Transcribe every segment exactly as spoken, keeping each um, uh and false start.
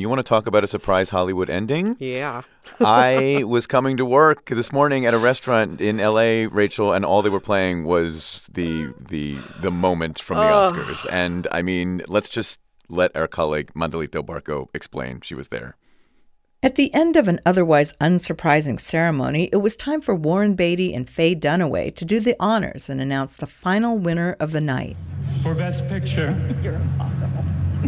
And you want to talk about a surprise Hollywood ending? Yeah. I was coming to work this morning at a restaurant in L A, Rachel, and all they were playing was the the the moment from the Ugh. Oscars. And, I mean, let's just let our colleague Mandelito Barco explain. She was there. At the end of an otherwise unsurprising ceremony, it was time for Warren Beatty and Faye Dunaway to do the honors and announce the final winner of the night. For Best Picture. You're impossible.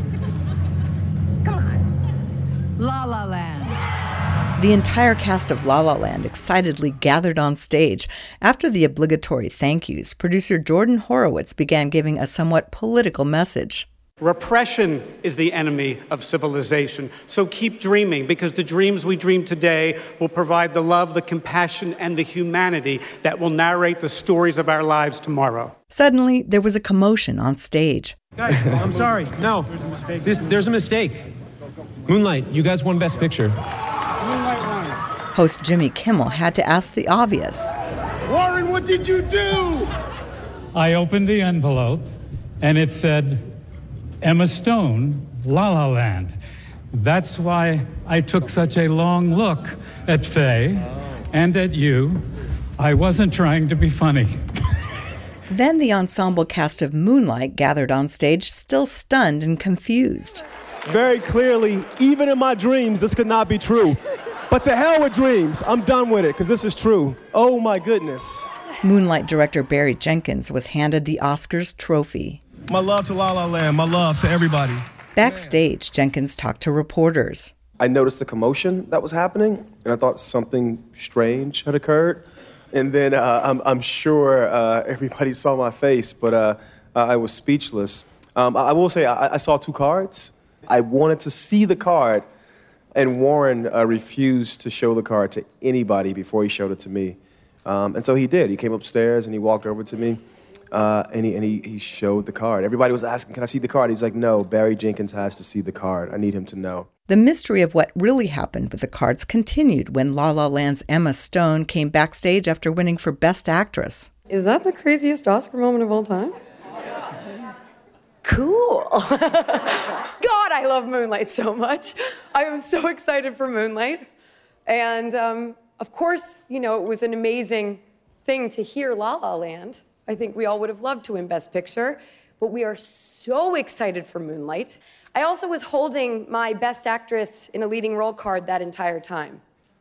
Come on. La La Land. The entire cast of La La Land excitedly gathered on stage. After the obligatory thank yous, producer Jordan Horowitz began giving a somewhat political message. Repression is the enemy of civilization. So keep dreaming, because the dreams we dream today will provide the love, the compassion, and the humanity that will narrate the stories of our lives tomorrow. Suddenly, there was a commotion on stage. Guys, I'm sorry. No, There's a mistake. this, there's a mistake. Moonlight, you guys won Best Picture. Moonlight won. Host Jimmy Kimmel had to ask the obvious. Warren, what did you do? I opened the envelope, and it said, Emma Stone, La La Land. That's why I took such a long look at Faye and at you. I wasn't trying to be funny. Then the ensemble cast of Moonlight gathered on stage, still stunned and confused. Very clearly, even in my dreams, this could not be true. But to hell with dreams. I'm done with it, because this is true. Oh, my goodness. Moonlight director Barry Jenkins was handed the Oscars trophy. My love to La La Land. My love to everybody. Backstage, Jenkins talked to reporters. I noticed the commotion that was happening, and I thought something strange had occurred. And then uh, I'm, I'm sure uh, everybody saw my face, but uh, I was speechless. Um, I will say I, I saw two cards. I wanted to see the card, and Warren uh, refused to show the card to anybody before he showed it to me. Um, and so he did. He came upstairs and he walked over to me, uh, and, he, and he, he showed the card. Everybody was asking, can I see the card? He's like, no, Barry Jenkins has to see the card. I need him to know. The mystery of what really happened with the cards continued when La La Land's Emma Stone came backstage after winning for Best Actress. Is that the craziest Oscar moment of all time? Cool. God, I love Moonlight so much. I am so excited for Moonlight. And um, of course, you know, it was an amazing thing to hear La La Land. I think we all would have loved to win Best Picture, but we are so excited for Moonlight. I also was holding my Best Actress in a Leading Role card that entire time.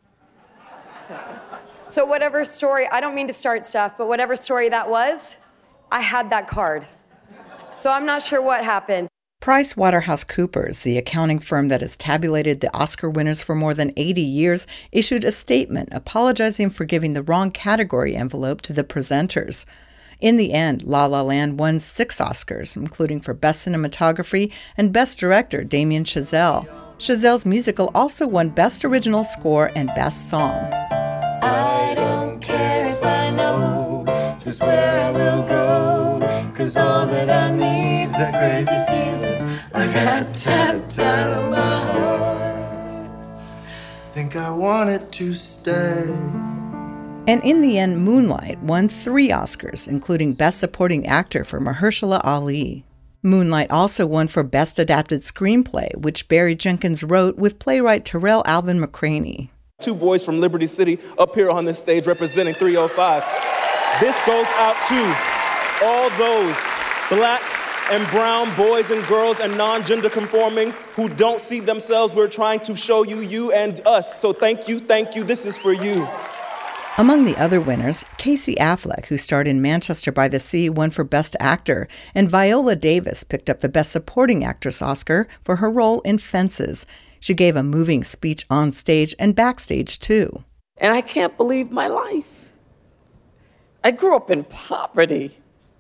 So whatever story, I don't mean to start stuff, but whatever story that was, I had that card. So I'm not sure what happened. PricewaterhouseCoopers, the accounting firm that has tabulated the Oscar winners for more than eighty years, issued a statement apologizing for giving the wrong category envelope to the presenters. In the end, La La Land won six Oscars, including for Best Cinematography and Best Director Damien Chazelle. Chazelle's musical also won Best Original Score and Best Song. I don't care if I know just where I will go, 'cause all that I need's this crazy feeling I got tapped out of my heart. Think I wanted to stay. And in the end, Moonlight won three Oscars, including Best Supporting Actor for Mahershala Ali. Moonlight also won for Best Adapted Screenplay, which Barry Jenkins wrote with playwright Terrell Alvin McCraney. Two boys from Liberty City up here on this stage representing three oh five. This goes out to all those black and brown boys and girls and non-gender conforming who don't see themselves. We're trying to show you, you and us. So thank you, thank you. This is for you. Among the other winners, Casey Affleck, who starred in Manchester by the Sea, won for Best Actor, and Viola Davis picked up the Best Supporting Actress Oscar for her role in Fences. She gave a moving speech on stage and backstage, too. And I can't believe my life. I grew up in poverty.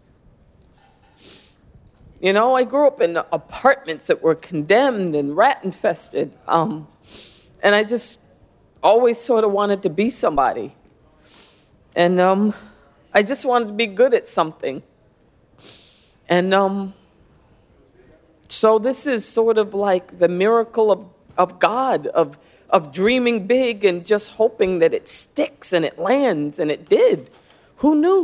You know, I grew up in apartments that were condemned and rat-infested. Um, and I just always sort of wanted to be somebody. And um, I just wanted to be good at something. And um, so this is sort of like the miracle of, of God, of, of dreaming big and just hoping that it sticks and it lands, and it did. Who knew?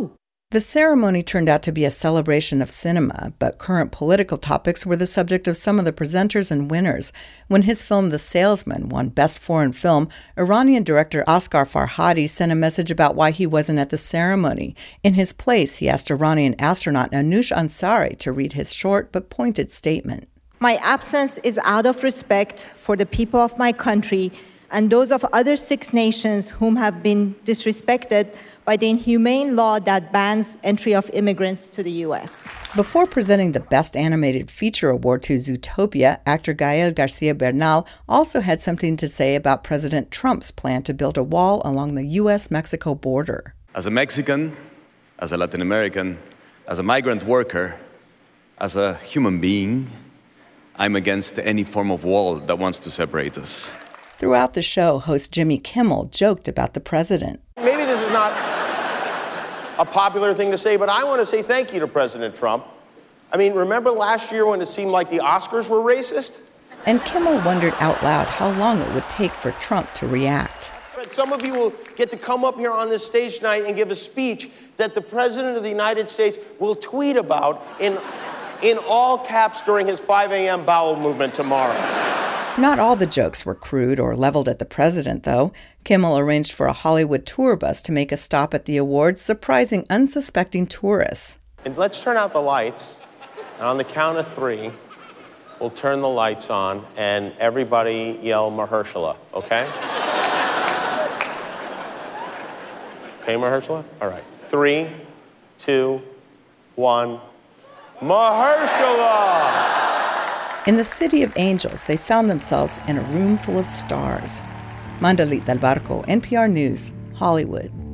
The ceremony turned out to be a celebration of cinema, but current political topics were the subject of some of the presenters and winners. When his film The Salesman won Best Foreign Film, Iranian director Asghar Farhadi sent a message about why he wasn't at the ceremony. In his place, he asked Iranian astronaut Anush Ansari to read his short but pointed statement. My absence is out of respect for the people of my country and those of other six nations whom have been disrespected by the inhumane law that bans entry of immigrants to the U S. Before presenting the Best Animated Feature Award to Zootopia, actor Gael Garcia Bernal also had something to say about President Trump's plan to build a wall along the U S Mexico border. As a Mexican, as a Latin American, as a migrant worker, as a human being, I'm against any form of wall that wants to separate us. Throughout the show, host Jimmy Kimmel joked about the president. Maybe this is not a popular thing to say, but I want to say thank you to President Trump. I mean, remember last year when it seemed like the Oscars were racist? And Kimmel wondered out loud how long it would take for Trump to react. Some of you will get to come up here on this stage tonight and give a speech that the President of the United States will tweet about in, in all caps during his five a.m. bowel movement tomorrow. Not all the jokes were crude or leveled at the president, though. Kimmel arranged for a Hollywood tour bus to make a stop at the awards, surprising unsuspecting tourists. And let's turn out the lights, and on the count of three, we'll turn the lights on, and everybody yell Mahershala, okay? Okay, Mahershala? All right. Three, two, one, Mahershala! In the City of Angels, they found themselves in a room full of stars. Mandalit Del Barco, N P R News, Hollywood.